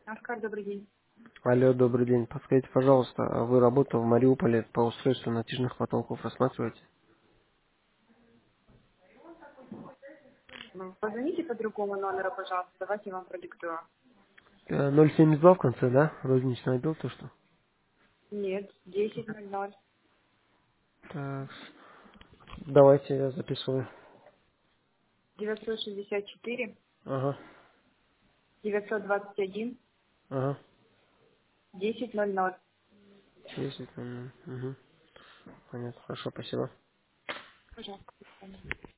Оскар, добрый день. Алло, добрый день. Подскажите, пожалуйста, а вы работу в Мариуполе по устройству натяжных потолков рассматриваете? Позвоните по другому номеру, пожалуйста. Давайте я вам продиктую. 072 в конце, да? Розничный отдел, то что? Нет, 10:00. Так, давайте я записываю. 964 Ага, 921 ага. 10:00. 10, угу. Понятно, хорошо, спасибо. Пожалуйста.